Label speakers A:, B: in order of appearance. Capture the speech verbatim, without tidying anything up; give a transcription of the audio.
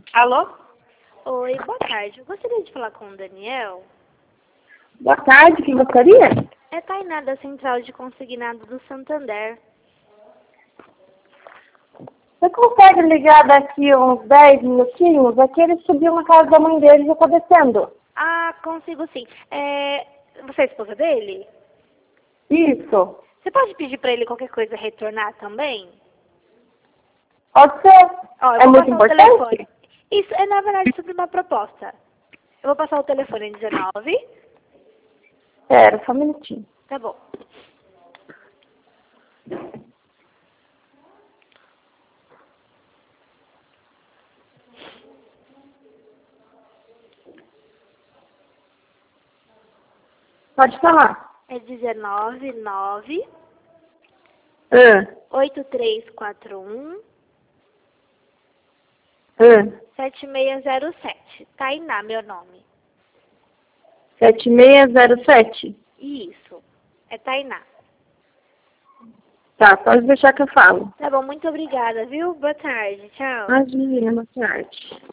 A: Alô?
B: Oi, boa tarde. Eu gostaria de falar com o Daniel.
A: Boa tarde, quem gostaria?
B: É Tainá da Central de Consignado do Santander.
A: Você consegue ligar daqui uns dez minutinhos? Aqui ele subiu na casa da mãe dele e já tá descendo.
B: Ah, consigo sim. É... Você é a esposa dele?
A: Isso.
B: Você pode pedir pra ele qualquer coisa retornar também?
A: Pode ser.
B: Ó, eu
A: É
B: vou
A: muito
B: passar o
A: importante?
B: telefone. Isso é, na verdade, sobre uma proposta. Eu vou passar o telefone dezenove.
A: Espera, só um minutinho.
B: Tá bom.
A: Pode falar.
B: É dezenove nove
A: Ah,
B: oito três quatro um
A: ah.
B: sete seis zero sete. Tainá, meu nome.
A: sete seis zero sete.
B: Isso. É Tainá.
A: Tá, pode deixar que eu falo.
B: Tá bom, muito obrigada, viu? Boa tarde. Tchau.
A: Imagina, boa tarde.